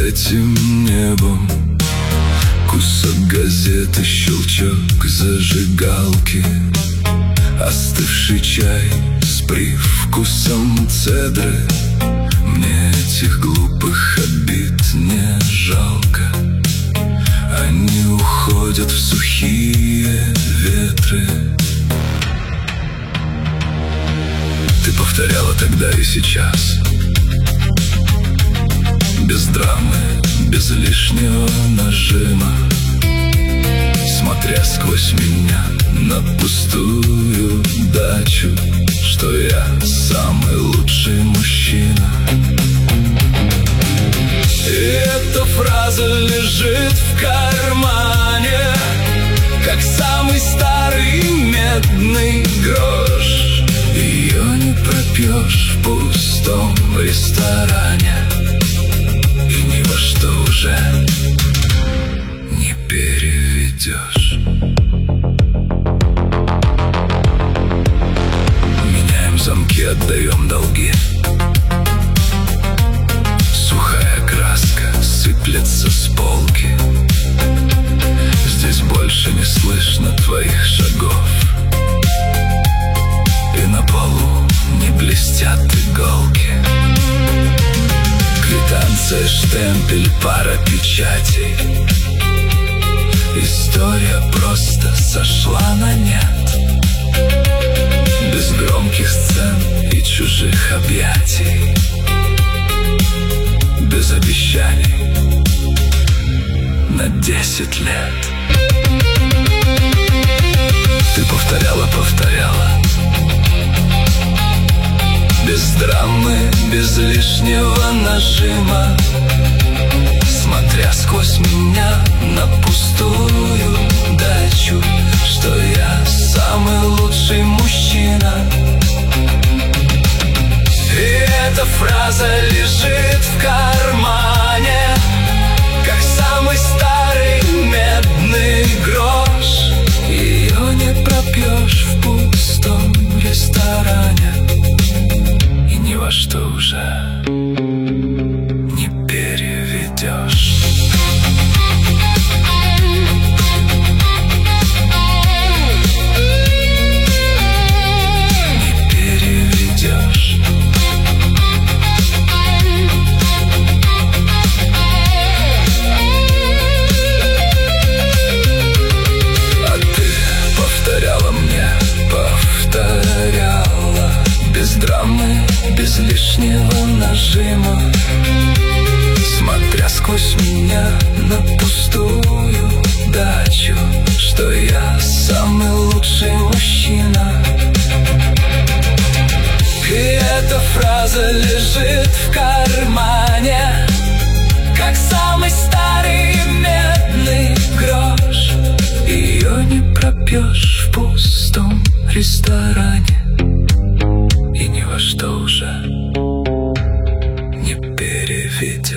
этим небом. Кусок газеты, щелчок зажигалки, остывший чай с привкусом цедры. Мне этих глупых обид не жалко, они уходят в сухие ветры. Ты повторяла тогда и сейчас, без драмы, без лишнего нажима, смотря сквозь меня на пустую дачу, что я самый лучший мужчина. И эта фраза лежит в кармане, как самый старый медный грош. Ее не пропьешь в пустом ресторане, и ни во что уже не переведешь. Меняем замки, отдаем долги. Сухая краска сыплется с полки. Здесь больше не слышно твоих шагов, и на полу не блестят иголки. Квитанция, штемпель, пара печатей. История просто сошла на нет, без громких сцен и чужих объятий, без обещаний на 10 лет. Ты повторяла, без драмы, без лишнего нажима, смотря сквозь меня на пустую дачу, что я самый лучший мужчина. И эта фраза лежит в кармане, как самый старый медный грош. Ее не пропьешь в пустом ресторане, и ни во что уже не переведешь. Без драмы, без лишнего нажима, смотря сквозь меня на пустую дачу, что я самый лучший мужчина. И эта фраза лежит в кармане, как самый старый медный грош. Ее не пропьешь в пустом ресторане, и ни во что уже не переведешь.